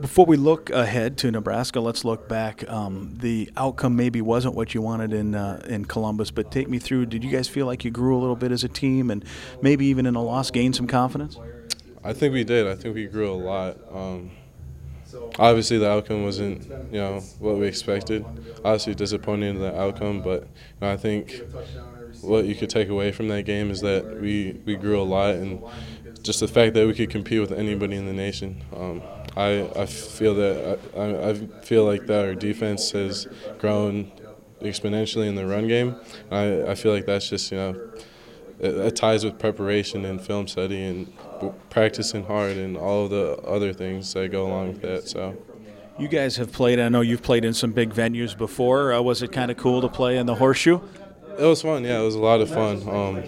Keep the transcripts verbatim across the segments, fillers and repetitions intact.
Before we look ahead to Nebraska, let's look back. Um, the outcome maybe wasn't what you wanted in uh, in Columbus, but take me through. Did you guys feel like you grew a little bit as a team, and maybe even in a loss, gained some confidence? I think we did. I think we grew a lot. Um, obviously, the outcome wasn't, you know, what we expected. Obviously, disappointed in the outcome, but you know, I think what you could take away from that game is that we, we grew a lot, and just the fact that we could compete with anybody in the nation. Um, I I feel that I, I feel like that our defense has grown exponentially in the run game. I I feel like that's just, you know, it, it ties with preparation and film study and practicing hard and all of the other things that go along with that. So. You guys have played. I know you've played in some big venues before. Uh, was it kind of cool to play in the Horseshoe? It was fun. Yeah, it was a lot of fun. Um,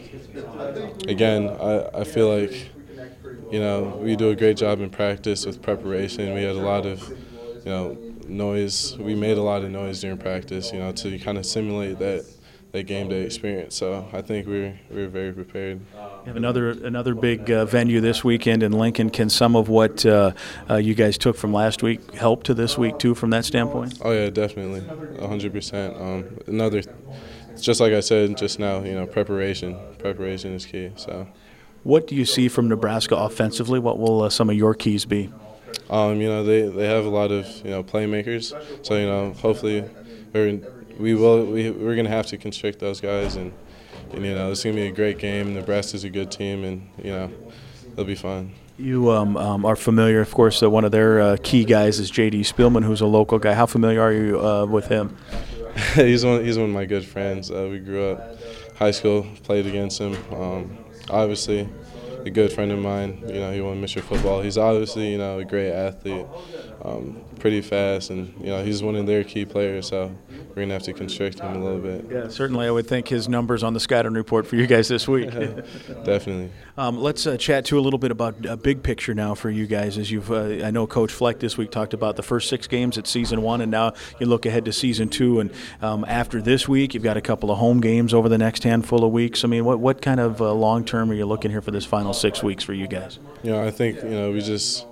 again, I I feel like, you know, we do a great job in practice with preparation. We had a lot of, you know, noise. We made a lot of noise during practice, you know, to kind of simulate that, that game day experience. So I think we're we're very prepared. You have another another big uh, venue this weekend in Lincoln. Can some of what uh, uh, you guys took from last week help to this week too, from that standpoint? Oh yeah, definitely, a hundred percent. Um, another, just like I said just now, you know, preparation. Preparation is key. So. What do you see from Nebraska offensively? What will uh, some of your keys be? Um, you know, they, they have a lot of, you know, playmakers. So, you know, hopefully we're, we will we we're gonna have to constrict those guys, and, and you know, it's gonna be a great game. Nebraska's a good team, and you know, it'll be fun. You um, um, are familiar, of course. Uh, one of their uh, key guys is J D Spielman, who's a local guy. How familiar are you uh, with him? he's one he's one of my good friends. Uh, we grew up high school, played against him. Um, obviously a good friend of mine. You know, he won Mister Football. He's obviously, you know, a great athlete, um, pretty fast, and you know, he's one of their key players. So we're gonna have to constrict him a little bit. Yeah, certainly. I would think his numbers on the Scouting Report for you guys this week. Definitely. Um, let's uh, chat too a little bit about a big picture now for you guys. As you've, uh, I know Coach Fleck this week talked about the first six games at season one, and now you look ahead to season two. And um, after this week, you've got a couple of home games over the next handful of weeks. I mean, what what kind of uh, long term are you looking here for this final six weeks for you guys? You know, I think, you know, we just,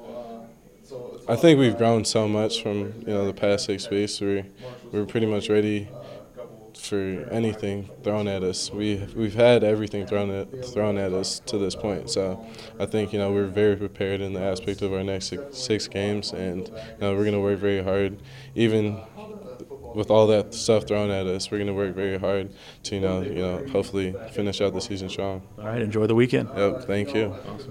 I think we've grown so much from, you know, the past six weeks. We're we're pretty much ready for anything thrown at us. We we've had everything thrown at thrown at us to this point. So I think, you know, we're very prepared in the aspect of our next six, six games, and you know, we're going to work very hard, even with all that stuff thrown at us. We're going to work very hard to, you know, you know, hopefully finish out the season strong. All right, enjoy the weekend. Yep, thank you. Awesome.